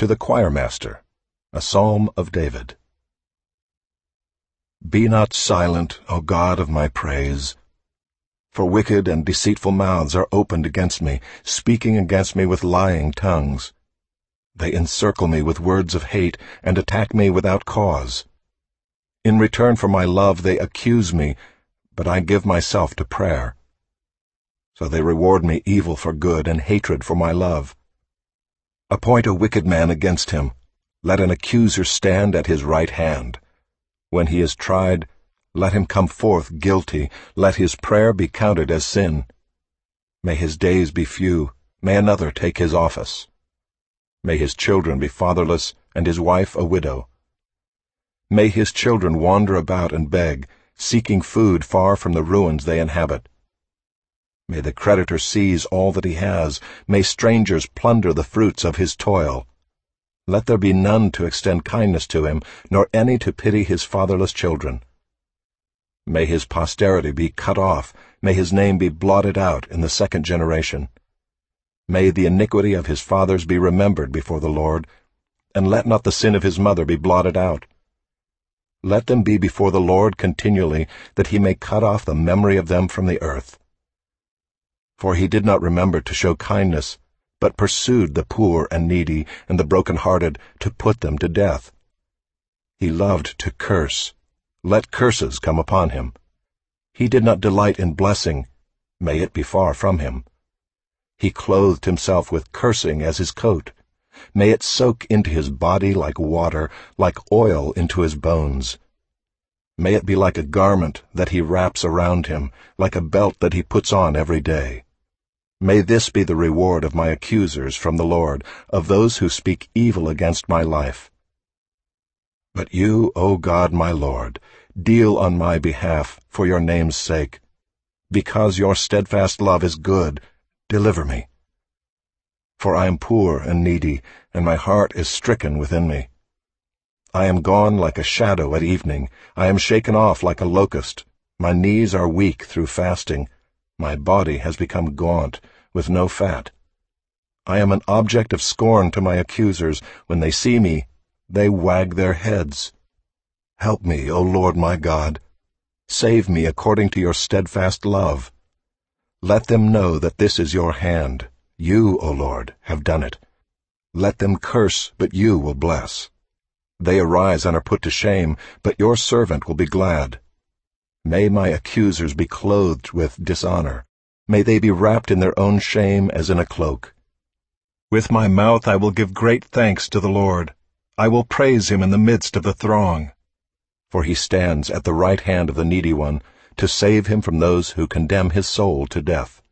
To the choirmaster, a psalm of David. Be not silent, O God of my praise. For wicked and deceitful mouths are opened against me, speaking against me with lying tongues. They encircle me with words of hate and attack me without cause. In return for my love they accuse me, but I give myself to prayer. So they reward me evil for good and hatred for my love. Appoint a wicked man against him. Let an accuser stand at his right hand. When he is tried, let him come forth guilty. Let his prayer be counted as sin. May his days be few. May another take his office. May his children be fatherless, and his wife a widow. May his children wander about and beg, seeking food far from the ruins they inhabit. May the creditor seize all that he has. May strangers plunder the fruits of his toil. Let there be none to extend kindness to him, nor any to pity his fatherless children. May his posterity be cut off. May his name be blotted out in the second generation. May the iniquity of his fathers be remembered before the Lord, and let not the sin of his mother be blotted out. Let them be before the Lord continually, that he may cut off the memory of them from the earth. For he did not remember to show kindness, but pursued the poor and needy and the broken-hearted to put them to death. He loved to curse. Let curses come upon him. He did not delight in blessing. May it be far from him. He clothed himself with cursing as his coat. May it soak into his body like water, like oil into his bones. May it be like a garment that he wraps around him, like a belt that he puts on every day. May this be the reward of my accusers from the Lord, of those who speak evil against my life. But you, O God my Lord, deal on my behalf for your name's sake. Because your steadfast love is good, deliver me. For I am poor and needy, and my heart is stricken within me. I am gone like a shadow at evening. I am shaken off like a locust. My knees are weak through fasting. My body has become gaunt, with no fat. I am an object of scorn to my accusers. When they see me, they wag their heads. Help me, O Lord my God. Save me according to your steadfast love. Let them know that this is your hand. You, O Lord, have done it. Let them curse, but you will bless. They arise and are put to shame, but your servant will be glad. May my accusers be clothed with dishonor. May they be wrapped in their own shame as in a cloak. With my mouth I will give great thanks to the Lord. I will praise him in the midst of the throng. For he stands at the right hand of the needy one, to save him from those who condemn his soul to death.